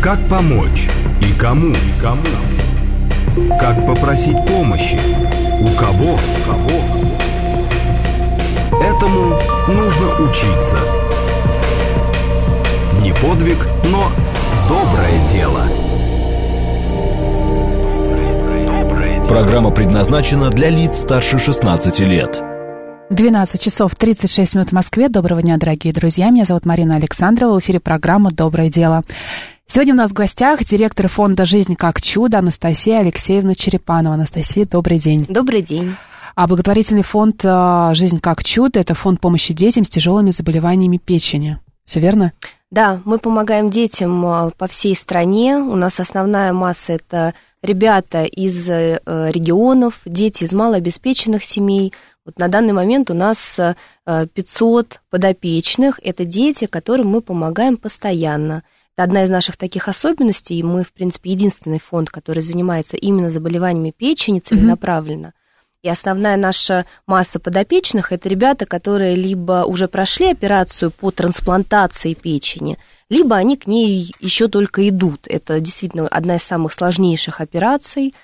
Как помочь и кому? Как попросить помощи? У кого? Этому нужно учиться. Не подвиг, но доброе дело. Программа предназначена для лиц старше 16 лет. 12 часов 36 минут в Москве. Доброго дня, дорогие друзья. Меня зовут Марина Александрова. В эфире программа «Доброе дело». Сегодня у нас в гостях директор фонда «Жизнь как чудо» Анастасия Алексеевна Черепанова. Анастасия, добрый день. Добрый день. А благотворительный фонд «Жизнь как чудо» — это фонд помощи детям с тяжелыми заболеваниями печени. Все верно? Да, мы помогаем детям по всей стране. У нас основная масса – это ребята из регионов, дети из малообеспеченных семей. Вот на данный момент у нас 500 подопечных. Это дети, которым мы помогаем постоянно. Это одна из наших таких особенностей. И мы, в принципе, единственный фонд, который занимается именно заболеваниями печени целенаправленно. И основная наша масса подопечных – это ребята, которые либо уже прошли операцию по трансплантации печени, либо они к ней еще только идут. Это действительно одна из самых сложнейших операций,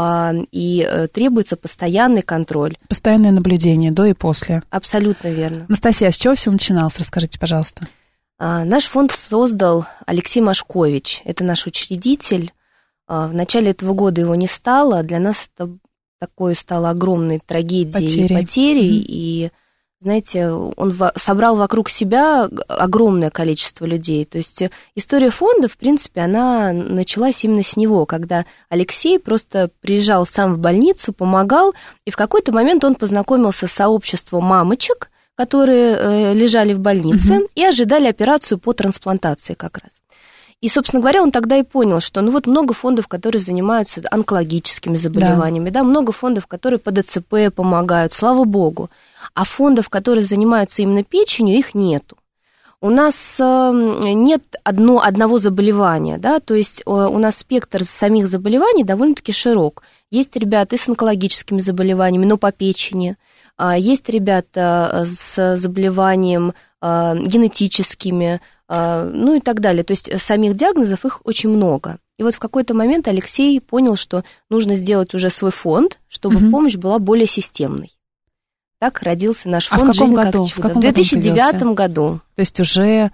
и требуется постоянный контроль. Постоянное наблюдение до и после. Абсолютно верно. Анастасия, а с чего все начиналось? Расскажите, пожалуйста. Наш фонд создал Алексей Машкович. Это наш учредитель. В начале этого года его не стало. Для нас это такой стало огромной трагедией, потерей. И, знаете, он собрал вокруг себя огромное количество людей. То есть история фонда, в принципе, она началась именно с него, когда Алексей просто приезжал сам в больницу, помогал, и в какой-то момент он познакомился с сообществом мамочек, которые лежали в больнице и ожидали операцию по трансплантации как раз. И, собственно говоря, он тогда и понял, что много фондов, которые занимаются онкологическими заболеваниями, да, много фондов, которые по ДЦП помогают, слава богу. А фондов, которые занимаются именно печенью, их нету. У нас нет одного заболевания, да, то есть у нас спектр самих заболеваний довольно-таки широк. Есть ребята и с онкологическими заболеваниями, но по печени. Есть ребята с заболеванием генетическими, ну и так далее. То есть самих диагнозов их очень много. И вот в какой-то момент Алексей понял, что нужно сделать уже свой фонд, чтобы помощь была более системной. Так родился наш фонд «Жизнь как чудо». В 2009 году. То есть уже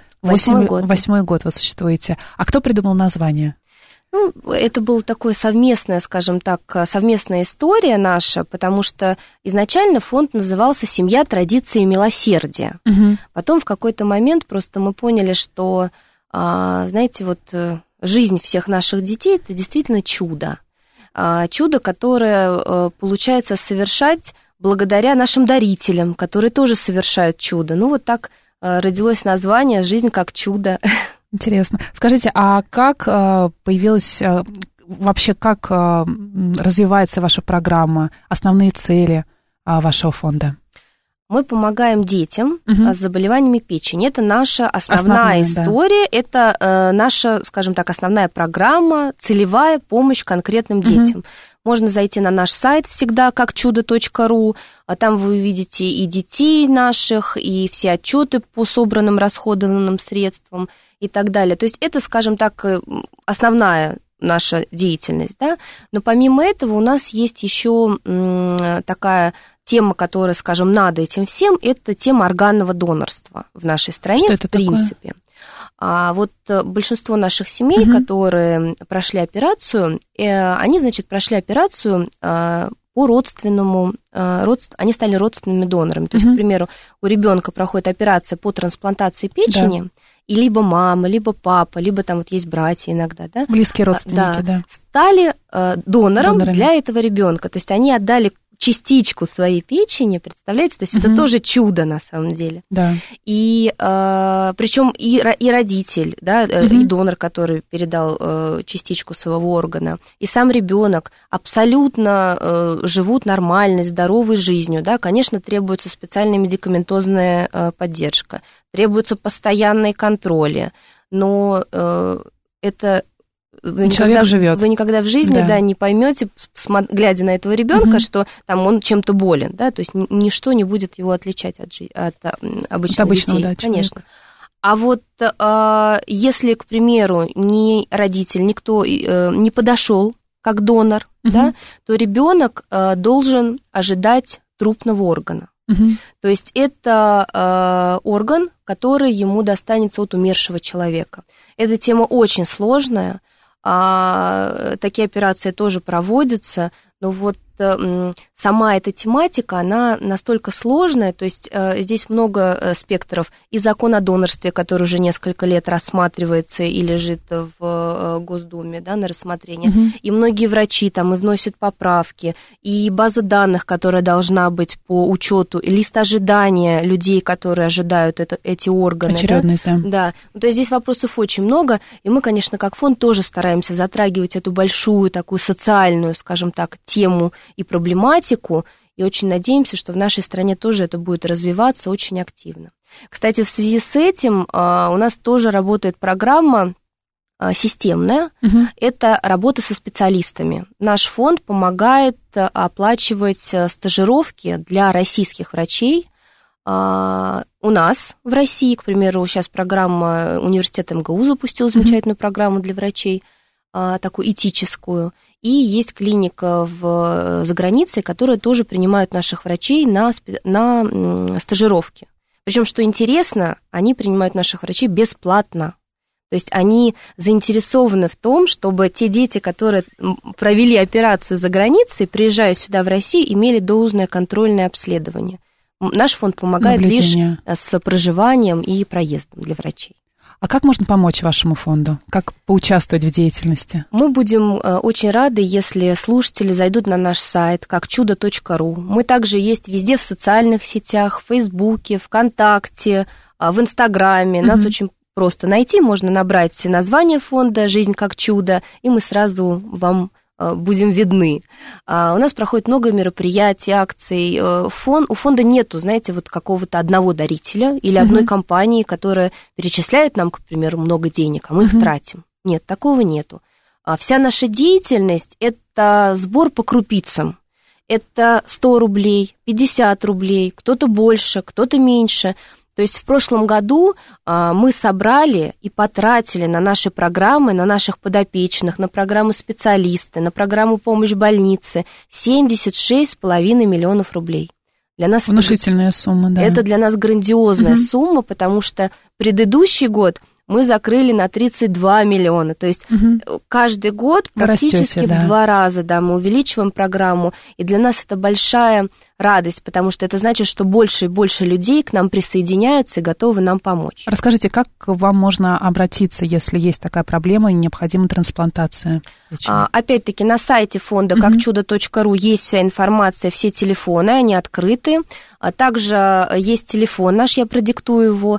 8-й год вы существуете. А кто придумал название? Ну, это была такая совместная, скажем так, совместная история наша, потому что изначально фонд назывался «Семья, традиции и милосердие». Потом в какой-то момент просто мы поняли, что, знаете, вот жизнь всех наших детей – это действительно чудо. Чудо, которое получается совершать благодаря нашим дарителям, которые тоже совершают чудо. Ну, вот так родилось название «Жизнь как чудо». Интересно. Скажите, а как появилась, вообще как развивается ваша программа, основные цели вашего фонда? Мы помогаем детям с заболеваниями печени. Это наша основная история, да. Это наша, скажем так, основная программа, целевая помощь конкретным детям. Можно зайти на наш сайт всегда как чудо.ру, а там вы увидите и детей наших, и все отчеты по собранным расходованным средствам и так далее. То есть это, скажем так, основная наша деятельность, да? Но помимо этого у нас есть еще такая тема, которая, скажем, над этим всем, это тема органного донорства в нашей стране. Что это в принципе. Такое? А вот большинство наших семей, которые прошли операцию, они, значит, прошли операцию по родственному, они стали родственными донорами. То есть, к примеру, у ребенка проходит операция по трансплантации печени, да. И либо мама, либо папа, либо там вот есть братья иногда, да? Близкие родственники, да. Стали донорами для этого ребенка. То есть они отдали частичку своей печени, представляете? То есть это тоже чудо на самом деле. Да. И причем и родитель, да, и донор, который передал частичку своего органа, и сам ребенок абсолютно живут нормальной, здоровой жизнью. Да? Конечно, требуется специальная медикаментозная поддержка, требуются постоянные контроли, но это... Вы никогда в жизни не поймете, глядя на этого ребенка, что там он чем-то болен, да, то есть ничто не будет его отличать от обычных детей, конечно. А вот если, к примеру, ни родитель, никто не подошел как донор, да, то ребенок должен ожидать трупного органа. То есть это орган, который ему достанется от умершего человека. Эта тема очень сложная, такие операции тоже проводятся, но вот сама эта тематика, она настолько сложная, то есть здесь много спектров. И закон о донорстве, который уже несколько лет рассматривается и лежит в Госдуме, да, на рассмотрение. И многие врачи там и вносят поправки, и база данных, которая должна быть по учету, и лист ожидания людей, которые ожидают эти органы. Очередность, да. Да. То есть здесь вопросов очень много, и мы, конечно, как фонд тоже стараемся затрагивать эту большую такую социальную, скажем так, тему и проблематику, и очень надеемся, что в нашей стране тоже это будет развиваться очень активно. Кстати, в связи с этим у нас тоже работает программа системная, это работа со специалистами. Наш фонд помогает оплачивать стажировки для российских врачей. У нас в России, к примеру, сейчас программа университета МГУ запустила замечательную программу для врачей, такую этическую. И есть клиника за границей, которая тоже принимают наших врачей на стажировки. Причем, что интересно, они принимают наших врачей бесплатно. То есть они заинтересованы в том, чтобы те дети, которые провели операцию за границей, приезжая сюда в Россию, имели должное контрольное обследование. Наш фонд помогает лишь с проживанием и проездом для врачей. А как можно помочь вашему фонду? Как поучаствовать в деятельности? Мы будем очень рады, если слушатели зайдут на наш сайт какчудо.ру. Мы также есть везде в социальных сетях, в Фейсбуке, ВКонтакте, в Инстаграме. Нас очень просто найти. Можно набрать название фонда «Жизнь как чудо», и мы сразу вам будем видны. У нас проходит много мероприятий, акций. У фонда нету, знаете, вот какого-то одного дарителя или одной компании, которая перечисляет нам, к примеру, много денег, а мы их тратим. Нет, такого нету. Вся наша деятельность – это сбор по крупицам. Это 100 рублей, 50 рублей, кто-то больше, кто-то меньше. То есть в прошлом году мы собрали и потратили на наши программы, на наших подопечных, на программы специалисты, на программу «Помощь больнице» 76,5 миллионов рублей. Для нас внушительная сумма, да. Это для нас грандиозная сумма, потому что предыдущий год мы закрыли на 32 миллиона. То есть каждый год практически в 2 раза мы увеличиваем программу. И для нас это большая радость, потому что это значит, что больше и больше людей к нам присоединяются и готовы нам помочь. Расскажите, как к вам можно обратиться, если есть такая проблема и необходима трансплантация? Опять-таки на сайте фонда какчудо.ру есть вся информация, все телефоны, они открыты. Также есть телефон наш, я продиктую его,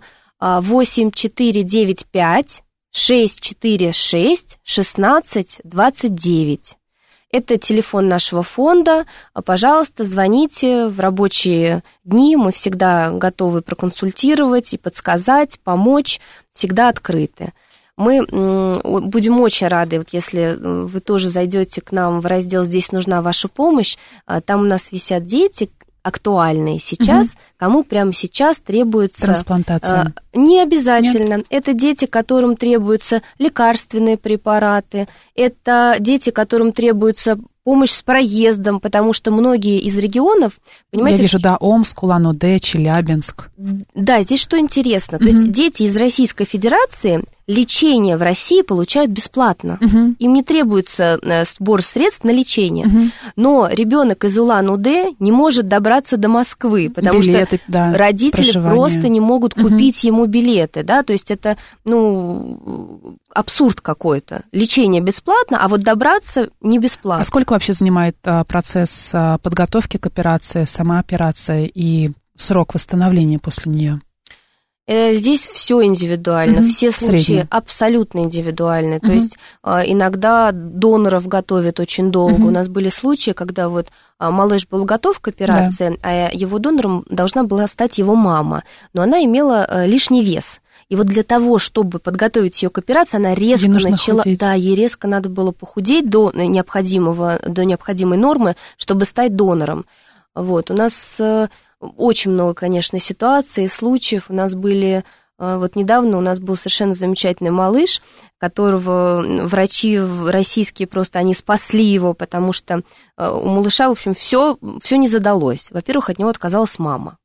8495 646 16 29. Это телефон нашего фонда. Пожалуйста, звоните в рабочие дни. Мы всегда готовы проконсультировать и подсказать, помочь. Всегда открыты. Мы будем очень рады, вот если вы тоже зайдете к нам в раздел «Здесь нужна ваша помощь». Там у нас висят дети, актуальные сейчас, кому прямо сейчас требуется... Трансплантация. Не обязательно. Нет? Это дети, которым требуются лекарственные препараты, это дети, которым требуется помощь с проездом, потому что многие из регионов, понимаете... Я вижу, да, Омск, Улан-Удэ, Челябинск. Да, здесь что интересно, то есть дети из Российской Федерации лечение в России получают бесплатно. Им не требуется сбор средств на лечение. Но ребенок из Улан-Удэ не может добраться до Москвы, потому билеты, что родители просто не могут купить ему билеты. Да? То есть это абсурд какой-то. Лечение бесплатно, а вот добраться не бесплатно. А сколько вообще занимает процесс подготовки к операции, сама операция и срок восстановления после нее? Здесь все индивидуально, все случаи абсолютно индивидуальны. То есть иногда доноров готовят очень долго. У нас были случаи, когда вот малыш был готов к операции, а его донором должна была стать его мама, но она имела лишний вес. И вот для того, чтобы подготовить ее к операции, она резко начала... Худеть. Да, ей резко надо было похудеть до необходимой нормы, чтобы стать донором. Вот, у нас очень много, конечно, ситуаций, случаев. У нас были Вот недавно у нас был совершенно замечательный малыш, которого врачи российские просто, они спасли его, потому что у малыша, в общем, все не задалось. Во-первых, от него отказалась мама,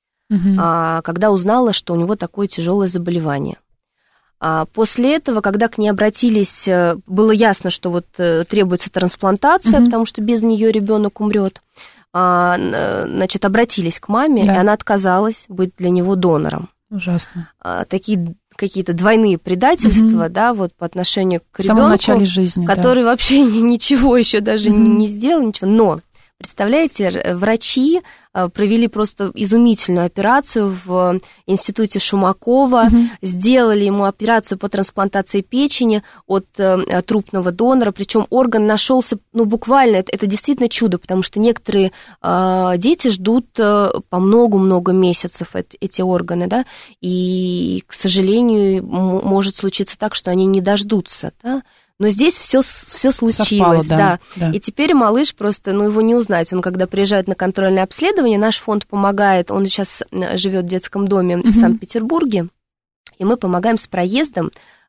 когда узнала, что у него такое тяжелое заболевание. После этого, когда к ней обратились, было ясно, что вот требуется трансплантация, потому что без нее ребенок умрет. Значит, обратились к маме, да. И она отказалась быть для него донором. Ужасно. Такие какие-то двойные предательства, да, вот по отношению к ребенку, в самом начале жизни, который вообще ничего еще даже не сделал, ничего. Но, представляете, врачи провели просто изумительную операцию в институте Шумакова, сделали ему операцию по трансплантации печени от трупного донора, причем орган нашелся, ну, буквально, это действительно чудо, потому что некоторые дети ждут по много-много месяцев эти органы, да, и, к сожалению, может случиться так, что они не дождутся, да. Но здесь все случилось, совпало, да. И теперь малыш просто, ну, его не узнать. Он, когда приезжает на контрольное обследование, наш фонд помогает, он сейчас живет в детском доме в Санкт-Петербурге, и мы помогаем с проездом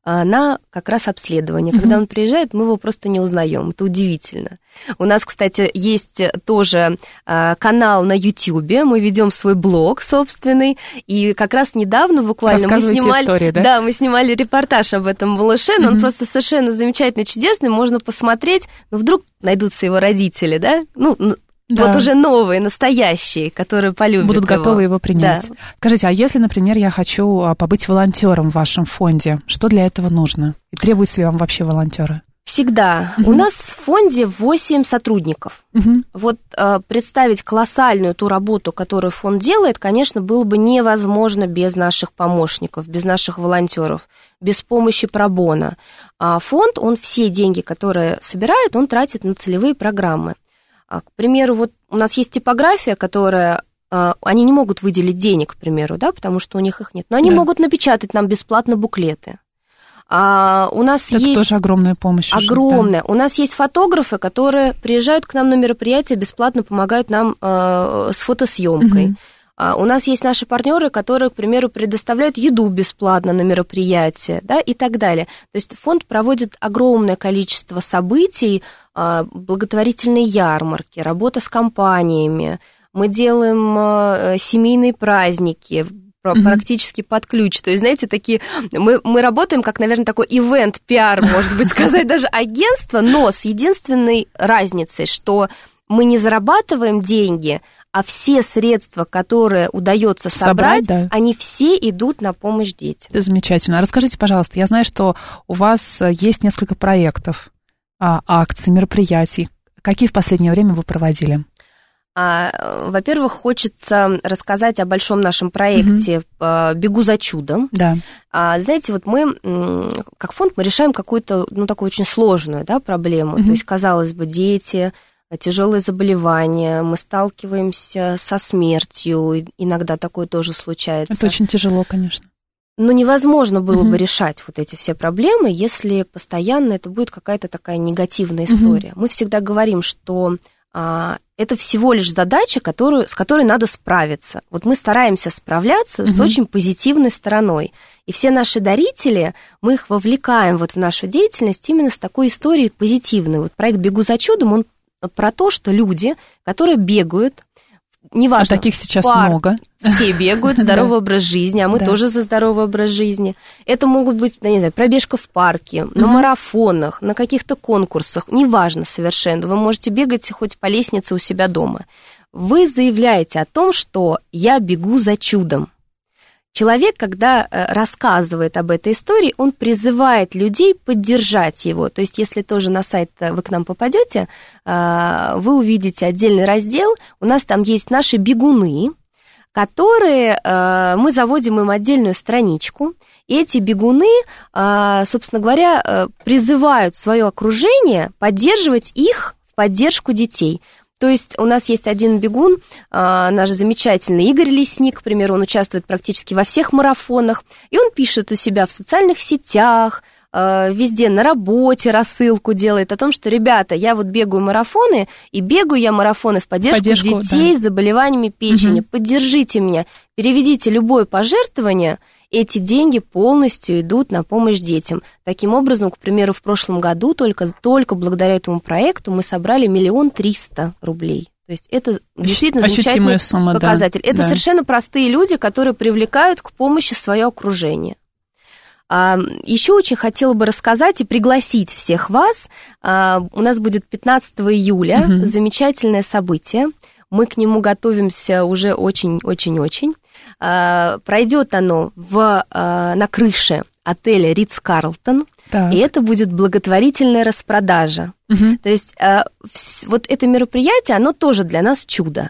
на как раз обследование. Когда он приезжает, мы его просто не узнаем. Это удивительно. У нас, кстати, есть тоже канал на Ютьюбе, мы ведем свой блог собственный, и как раз недавно буквально мы снимали, истории, да? Да, мы снимали репортаж об этом малыше, но он просто совершенно замечательный, чудесный, можно посмотреть, но вдруг найдутся его родители, да? Ну, да. Вот уже новые, настоящие, которые полюбят будут его. Готовы его принять. Да. Скажите, а если, например, я хочу побыть волонтером в вашем фонде, что для этого нужно? И требуются ли вам вообще волонтеры? Всегда. У нас в фонде 8 сотрудников. Вот представить колоссальную ту работу, которую фонд делает, конечно, было бы невозможно без наших помощников, без наших волонтеров, без помощи пробона. А фонд, он все деньги, которые собирает, он тратит на целевые программы. К примеру, вот у нас есть типография, которая... Они не могут выделить денег, к примеру, да, потому что у них их нет. Но они могут напечатать нам бесплатно буклеты. У нас это есть... тоже огромная помощь. Огромная. Да. У нас есть фотографы, которые приезжают к нам на мероприятия, бесплатно помогают нам с фотосъемкой. У нас есть наши партнеры, которые, к примеру, предоставляют еду бесплатно на мероприятия, да, и так далее. То есть фонд проводит огромное количество событий, благотворительные ярмарки, работа с компаниями. Мы делаем семейные праздники, практически под ключ. То есть, знаете, такие... Мы работаем как, наверное, такой ивент-пиар, может быть, сказать, даже агентство, но с единственной разницей, что мы не зарабатываем деньги, а все средства, которые удается собрать, да. Они все идут на помощь детям. Это замечательно. Расскажите, пожалуйста, я знаю, что у вас есть несколько проектов, акций, мероприятий. Какие в последнее время вы проводили? Во-первых, хочется рассказать о большом нашем проекте «Бегу за чудом». Да. Знаете, вот мы, как фонд, мы решаем какую-то, ну, такую очень сложную, да, проблему. То есть, казалось бы, дети... тяжелые заболевания, мы сталкиваемся со смертью, иногда такое тоже случается. Это очень тяжело, конечно. Но невозможно было бы решать вот эти все проблемы, если постоянно это будет какая-то такая негативная история. Мы всегда говорим, что это всего лишь задача, с которой надо справиться. Вот мы стараемся справляться с очень позитивной стороной. И все наши дарители, мы их вовлекаем вот в нашу деятельность именно с такой историей позитивной. Вот проект «Бегу за чудом», он про то, что люди, которые бегают, неважно, таких сейчас много. Все бегают, здоровый образ жизни, а мы тоже за здоровый образ жизни. Это могут быть, я не знаю, пробежка в парке, на марафонах, на каких-то конкурсах, неважно совершенно. Вы можете бегать хоть по лестнице у себя дома. Вы заявляете о том, что я бегу за чудом. Человек, когда рассказывает об этой истории, он призывает людей поддержать его. То есть, если тоже на сайт вы к нам попадете, вы увидите отдельный раздел. У нас там есть наши бегуны, которые мы заводим им отдельную страничку. И эти бегуны, собственно говоря, призывают свое окружение поддерживать их в поддержку детей. То есть у нас есть один бегун, наш замечательный Игорь Лесник, к примеру, он участвует практически во всех марафонах, и он пишет у себя в социальных сетях, везде на работе рассылку делает о том, что, ребята, я вот бегаю марафоны, и бегаю я марафоны в поддержку детей с заболеваниями печени. Поддержите меня, переведите любое пожертвование, эти деньги полностью идут на помощь детям. Таким образом, к примеру, в прошлом году только благодаря этому проекту мы собрали 1 300 000 рублей. То есть это действительно замечательный сумма, показатель. Да, это совершенно простые люди, которые привлекают к помощи свое окружение. Еще очень хотела бы рассказать и пригласить всех вас. У нас будет 15 июля замечательное событие. Мы к нему готовимся уже очень-очень-очень. Пройдет оно на крыше отеля Ритц-Карлтон. И это будет благотворительная распродажа. То есть вот это мероприятие, оно тоже для нас чудо.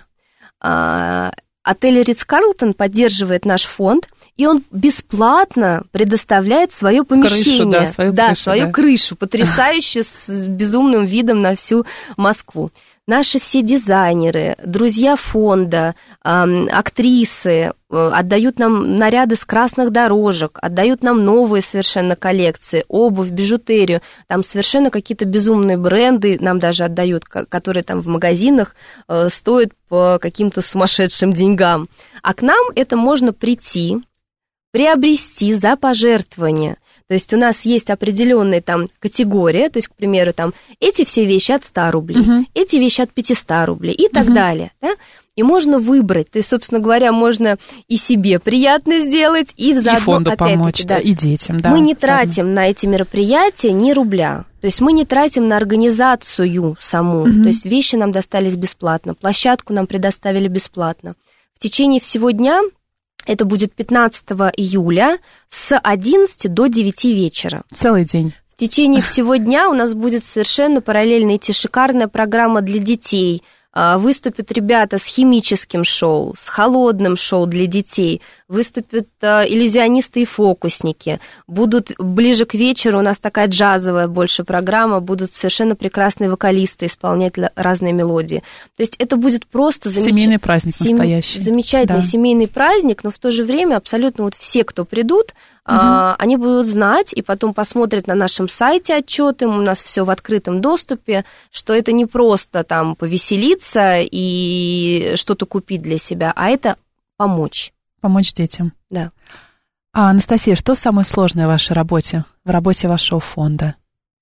Отель Ритц-Карлтон поддерживает наш фонд, и он бесплатно предоставляет свое помещение. Свою крышу, потрясающую, с безумным видом на всю Москву. Наши все дизайнеры, друзья фонда, актрисы отдают нам наряды с красных дорожек, отдают нам новые совершенно коллекции, обувь, бижутерию. Там совершенно какие-то безумные бренды нам даже отдают, которые там в магазинах стоят по каким-то сумасшедшим деньгам. А к нам это можно прийти, приобрести за пожертвование. То есть у нас есть определенная там категория, то есть, к примеру, там эти все вещи от 100 рублей, эти вещи от 500 рублей и так далее, да? И можно выбрать, то есть, собственно говоря, можно и себе приятно сделать, и заодно, и фонду помочь, да, и детям. Да, мы не тратим на эти мероприятия ни рубля, то есть мы не тратим на организацию саму, то есть вещи нам достались бесплатно, площадку нам предоставили бесплатно. В течение всего дня... Это будет 15 июля с 11 до 9 вечера. Целый день. В течение всего дня у нас будет совершенно параллельно идти шикарная программа для детей. Выступят ребята с химическим шоу, с холодным шоу для детей. Выступят иллюзионисты и фокусники. Будут ближе к вечеру, у нас такая джазовая больше программа, будут совершенно прекрасные вокалисты исполнять разные мелодии. То есть это будет просто семейный праздник настоящий. Замечательный семейный праздник, но в то же время абсолютно вот все, кто придут, они будут знать и потом посмотрят на нашем сайте отчеты, у нас все в открытом доступе, что это не просто там повеселиться и что-то купить для себя, а это помочь. Помочь детям. Да. Анастасия, что самое сложное в вашей работе, в работе вашего фонда?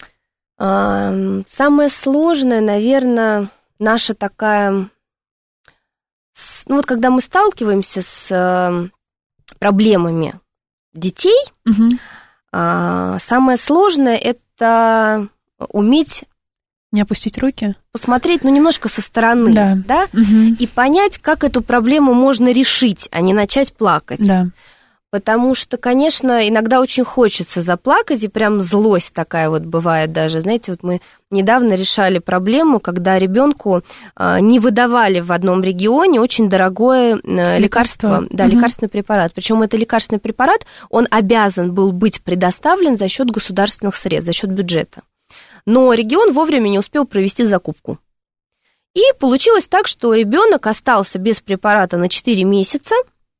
Самое сложное, наверное, наша такая... Ну вот когда мы сталкиваемся с проблемами детей, самое сложное – это уметь... Не опустить руки? Посмотреть, немножко со стороны, да? И понять, как эту проблему можно решить, а не начать плакать. Да. Потому что, конечно, иногда очень хочется заплакать, и прям злость такая вот бывает даже. Знаете, вот мы недавно решали проблему, когда ребенку не выдавали в одном регионе очень дорогое лекарство. Да, лекарственный препарат. Причем это лекарственный препарат, он обязан был быть предоставлен за счет государственных средств, за счет бюджета. Но регион вовремя не успел провести закупку. И получилось так, что ребенок остался без препарата на 4 месяца,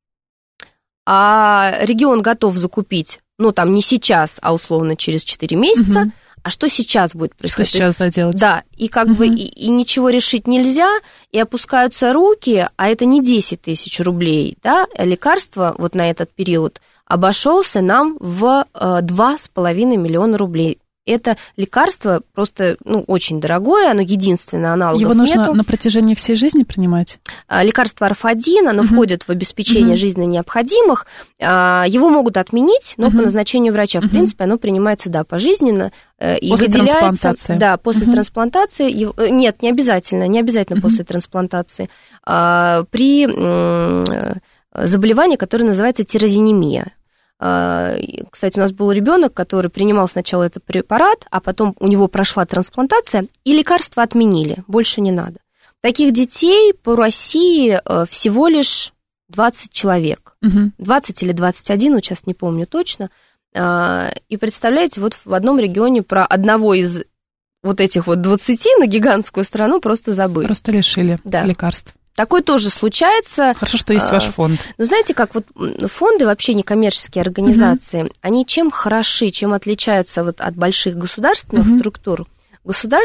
а регион готов закупить, там не сейчас, а условно через 4 месяца. А что сейчас будет происходить? Что сейчас делать? Да, и как бы и ничего решить нельзя, и опускаются руки, а это не 10 000 рублей, да, лекарство вот на этот период обошелся нам в 2,5 миллиона рублей. Это лекарство просто, очень дорогое, оно единственное, аналогов нету. Его нужно нету. На протяжении всей жизни принимать? Лекарство Орфадин, оно входит в обеспечение жизненно необходимых. Его могут отменить, но по назначению врача. В принципе, оно принимается, пожизненно. И после выделяется, трансплантации? Да, после трансплантации. Нет, не обязательно после трансплантации. При заболевании, которое называется тирозинемия. Кстати, у нас был ребенок, который принимал сначала этот препарат, а потом у него прошла трансплантация, и лекарства отменили, больше не надо. Таких детей по России всего лишь 20 человек. 20 или 21, сейчас не помню точно. И представляете, вот в одном регионе про одного из вот этих вот 20 на гигантскую страну просто забыли. Просто лишили лекарств. Такое тоже случается. Хорошо, что есть ваш фонд. Знаете, как вот фонды, вообще некоммерческие организации, они чем хороши, чем отличаются вот от больших государственных структур?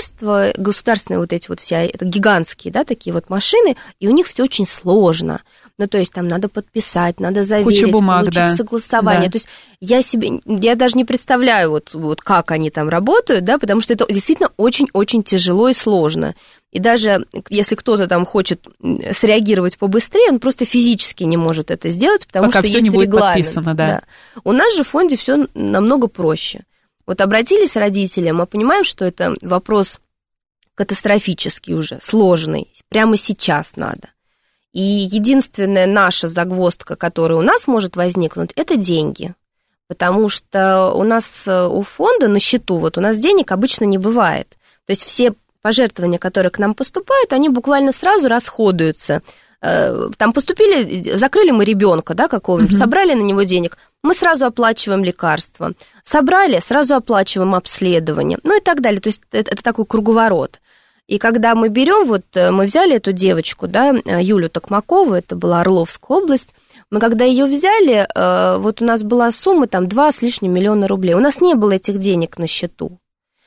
Государственные вот эти вот все, это гигантские, да, такие вот машины, и у них все очень сложно. Ну, то есть там надо подписать, надо заверить, куча бумаг, получить согласование. То есть я даже не представляю, вот как они там работают, да, потому что это действительно очень-очень тяжело и сложно. И даже если кто-то там хочет среагировать побыстрее, он просто физически не может это сделать, потому пока что все есть не будет регламент. Подписано, да. У нас же в фонде все намного проще. Вот обратились родители, мы понимаем, что это вопрос катастрофический уже, сложный, прямо сейчас надо. И единственная наша загвоздка, которая у нас может возникнуть, это деньги. Потому что у нас у фонда на счету, вот у нас денег обычно не бывает. То есть все пожертвования, которые к нам поступают, они буквально сразу расходуются. Там поступили, закрыли мы ребенка, да, какого-нибудь, собрали на него денег, мы сразу оплачиваем лекарства. Собрали, сразу оплачиваем обследование, ну и так далее. То есть это такой круговорот. И когда мы берем, вот мы взяли эту девочку, да, Юлю Токмакову, это была Орловская область, мы когда ее взяли, вот у нас была сумма там 2 с лишним миллиона рублей. У нас не было этих денег на счету.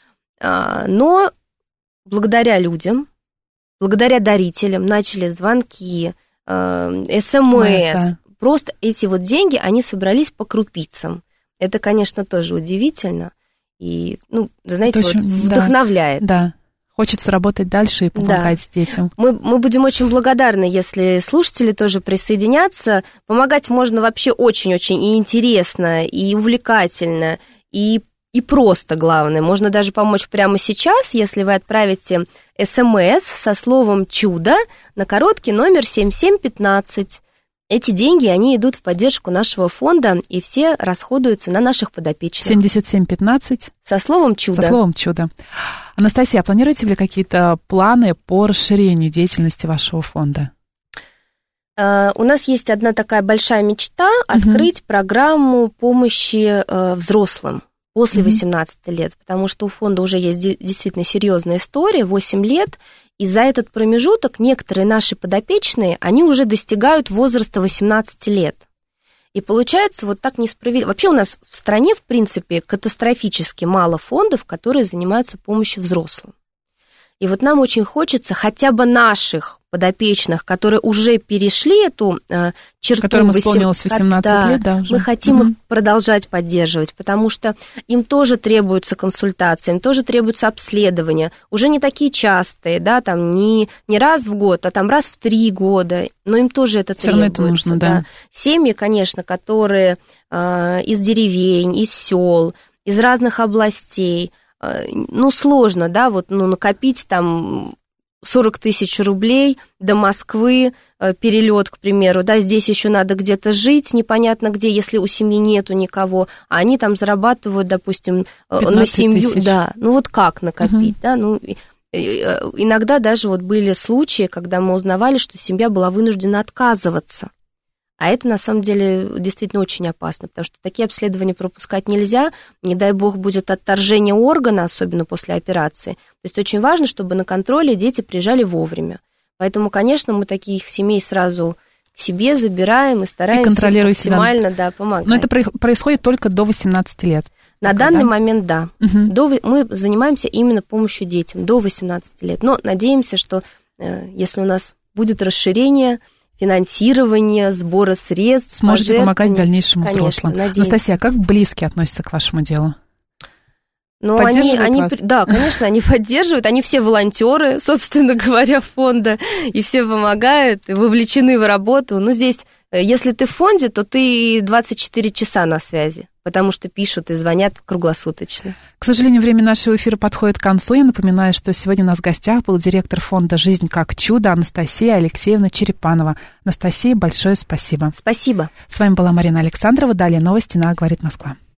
Но благодаря людям, благодаря дарителям начали звонки, СМС. Просто эти вот деньги, они собрались по крупицам. Это, конечно, тоже удивительно. И, ну, знаете, вот вдохновляет. Да. Хочется работать дальше и помогать детям. Мы будем очень благодарны, если слушатели тоже присоединятся. Помогать можно вообще очень-очень и интересно, и увлекательно, и просто, главное. Можно даже помочь прямо сейчас, если вы отправите СМС со словом «чудо» на короткий номер 7715. Эти деньги, они идут в поддержку нашего фонда, и все расходуются на наших подопечных. 7715. Со словом «чудо». Со словом «чудо». Анастасия, а планируете ли какие-то планы по расширению деятельности вашего фонда? У нас есть одна такая большая мечта – открыть программу помощи взрослым после 18 лет, потому что у фонда уже есть действительно серьезная история, 8 лет, и за этот промежуток некоторые наши подопечные, они уже достигают возраста 18 лет. И получается вот так несправедливо. Вообще у нас в стране, в принципе, катастрофически мало фондов, которые занимаются помощью взрослым. И вот нам очень хочется хотя бы наших подопечных, которые уже перешли эту черту. Которым исполнилось 18 лет, да, уже. Мы хотим их продолжать поддерживать, потому что им тоже требуются консультации, им тоже требуются обследования, уже не такие частые, да, там не раз в год, а там раз в 3 года, но им тоже это всё требуется. равно это нужно, да. Семьи, конечно, которые из деревень, из сел, из разных областей, ну, сложно, да, вот, ну, накопить там 40 тысяч рублей до Москвы, перелет, к примеру, да, здесь еще надо где-то жить, непонятно где, если у семьи нету никого, а они там зарабатывают, допустим, на семью, тысяч. Да, ну, вот как накопить, да, ну, иногда даже вот были случаи, когда мы узнавали, что семья была вынуждена отказываться. А это, на самом деле, действительно очень опасно, потому что такие обследования пропускать нельзя, не дай бог будет отторжение органа, особенно после операции. То есть очень важно, чтобы на контроле дети приезжали вовремя. Поэтому, конечно, мы таких семей сразу к себе забираем и стараемся максимально помогать. Но это происходит только до 18 лет. На данный момент, да. Мы занимаемся именно помощью детям до 18 лет. Но надеемся, что если у нас будет расширение финансирования, сбора средств, сможете помогать дальнейшим взрослым. Надеемся. Анастасия, а как близкие относятся к вашему делу? Ну, они, да, конечно, они поддерживают, они все волонтеры, собственно говоря, фонда, и все помогают, и вовлечены в работу. Но здесь, если ты в фонде, то ты 24 часа на связи, потому что пишут и звонят круглосуточно. К сожалению, время нашего эфира подходит к концу. Я напоминаю, что сегодня у нас в гостях был директор фонда «Жизнь как чудо» Анастасия Алексеевна Черепанова. Анастасия, большое спасибо. Спасибо. С вами была Марина Александрова. Далее новости на «Говорит Москва».